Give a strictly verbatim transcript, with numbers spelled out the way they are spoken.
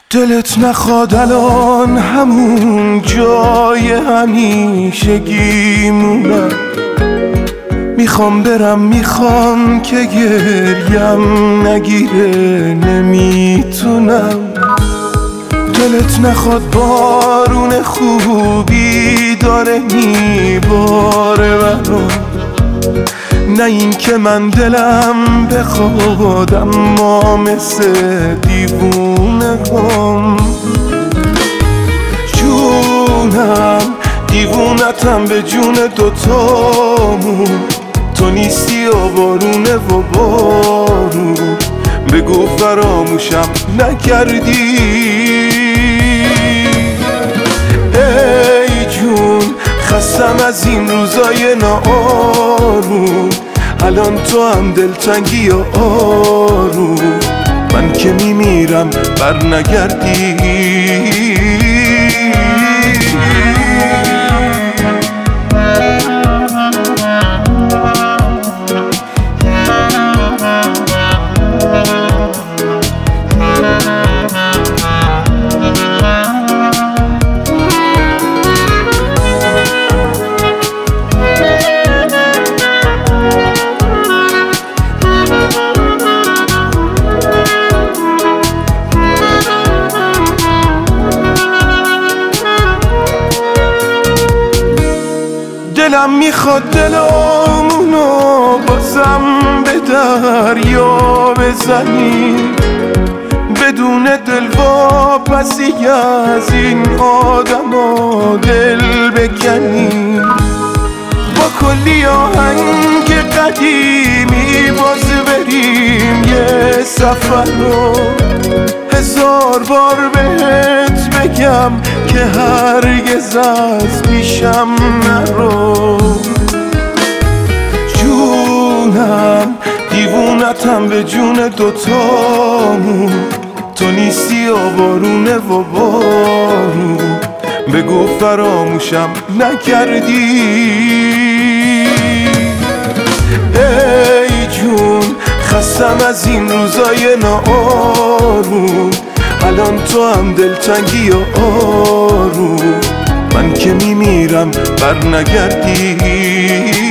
دلت نخواد الان همون جای همیشگی مونم. میخوام برم، میخوام که گریم نگیره، نمیتونم. دلت نخواد بارون خوبی داره میباره برام، نه این که من دلم بخواد اما مثل دیوونه هم. جونم دیوونتم به جون دوتامون، تو نیستی و بارونه و بارون، بگو فراموشم نکردی. ای جون خستم از این روزای ناآروم، الان تو هم دلتنگی و آروم، من که میمیرم بر نگردی. دلم میخواد دلامونو بازم به دریا بزنی، بدون دل واپسی از این آدم و دل بکنی. با کلی آهنگ قدیمی باز بریم یه سفر رو، هزار بار بهت بگم که هرگز از پیشم نرو. جونم دیوونتم به جون دوتامون، تو نیستی و بارونه و بارون، بگو فراموشم نکردی. ای جون خستم از این روزای ناآروم، الان تو هم دلتنگی و آروم، من که میمیرم بر نگردی.